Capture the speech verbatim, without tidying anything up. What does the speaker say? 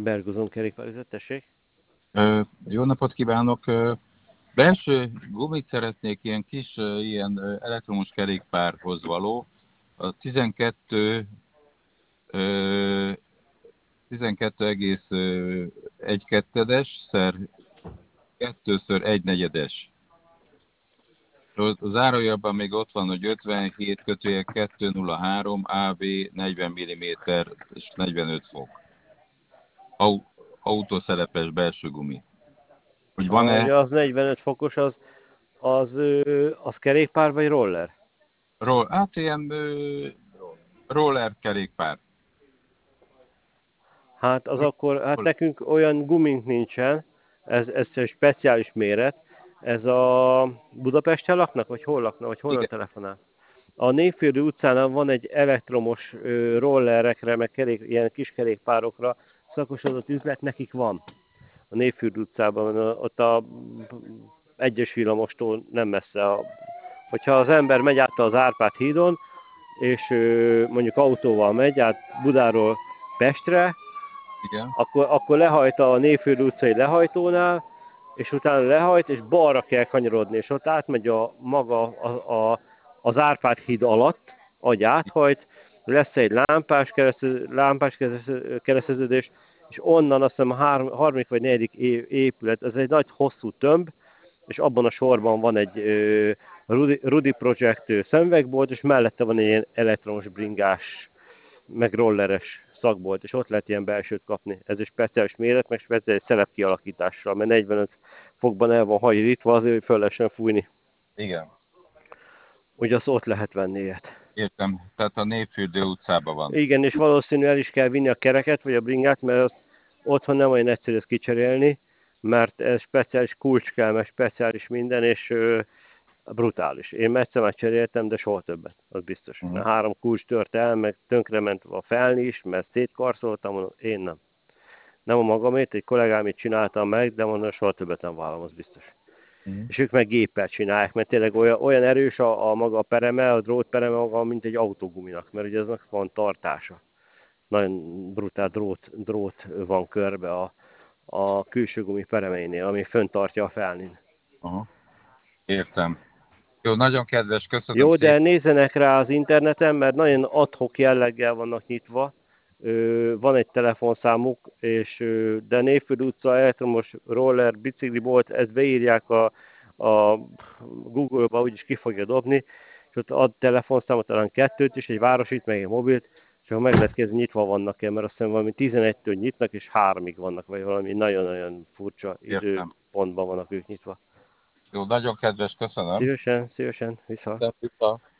Bergozon kerékpárüzet, tessék. Ö, jó napot kívánok! Ö, belső gumit szeretnék, ilyen kis, ö, ilyen ö, elektromos kerékpárhoz való. A tizenkettő, ö, tizenkettő egész egy kettedes szer kettőször egy negyedes. A zárójelben még ott van, hogy ötvenhét kötőjel kettőszázhárom á vé negyven milliméter és negyvenöt fok. Au, autószelepes belső gumi. Hogy Aha, van-e ugye az negyvenöt fokos, az, az, ö, az kerékpár vagy roller? ro- hát ilyen ö, roller kerékpár. Hát az akkor, hát Roller. nekünk olyan gumink nincsen, ez, ez egy speciális méret. Ez a Budapesten laknak, vagy hol laknak, vagy honnan Igen, telefonál? A Névfürdő utcán van egy elektromos ö, rollerekre, meg kerék, ilyen kis kerékpárokra szakosodott üzlet, nekik van. A Névfürdő utcában, ott a egyes villamostól nem messze. A, hogyha az ember megy át az Árpád hídon, és ö, mondjuk autóval megy át Budáról Pestre, igen. akkor, akkor lehajt a Névfürdő utcai lehajtónál, és utána lehajt, és balra kell kanyarodni, és ott átmegy a maga a, a, az Árpád híd alatt, ahogy áthajt, lesz egy lámpás, keresztező, lámpás kereszteződés, és onnan azt hiszem a három, harmadik vagy negyedik épület, ez egy nagy hosszú tömb, és abban a sorban van egy ö, Rudi, Rudi Project szemüvegbolt, és mellette van egy ilyen elektromos bringás, meg rolleres szakbolt, és ott lehet ilyen belsőt kapni. Ez egy speciális méret, meg speciális szelep kialakítással, mert negyvenöt fokban el van hajlítva, azért, hogy föl lehessen fújni. Igen. Ugye azt ott lehet venni ilyet. Értem. Tehát a Népfürdő utcában van. Igen, és valószínű el is kell vinni a kereket, vagy a bringát, mert azt otthon nem olyan egyszerű ezt kicserélni, mert ez speciális kulcs kell, meg speciális minden, és ö, brutális. Én egyszer már cseréltem, de soha többet, az biztos. Uh-huh. Mert három kulcs tört el, meg tönkrement a felni is, mert szétkarszoltam, mondom, én nem. Nem a magamét, egy kollégámét csináltam meg, de mondom, soha többet nem vállalom, az biztos. Uh-huh. És ők meg géppel csinálják, mert tényleg olyan, olyan erős a, a maga a pereme, a drótpereme maga, mint egy autóguminak, mert ugye eznek van tartása. Nagyon brutál drót, drót van körbe a, a külső gumi peremeinél, ami föntartja a felnin. Uh-huh. Értem. Jó, nagyon kedves, köszönöm Jó, de szépen. nézzenek rá az interneten, mert nagyon ad-hoc jelleggel vannak nyitva. Ö, van egy telefonszámuk, és ö, de Névfürdő utca elektromos roller, bicikli bolt, ezt beírják a, a Google-ba, úgyis ki fogja dobni, és ott ad telefonszámot, talán kettőt is, egy városit, meg egy mobilt, és akkor meg lehet kérdezni, nyitva vannak-e, mert azt hiszem valami tizenegytől nyitnak, és háromig vannak, vagy valami nagyon-nagyon furcsa Értem. időpontban vannak ők nyitva. Jó, nagyon kedves, köszönöm. Szívesen, szívesen, vissza. Viszont vissza.